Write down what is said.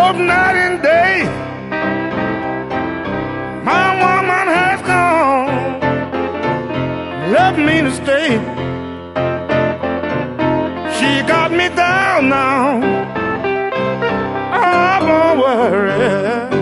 both night and day. My woman has gone, left me to stay. She got me down now. I won't worry.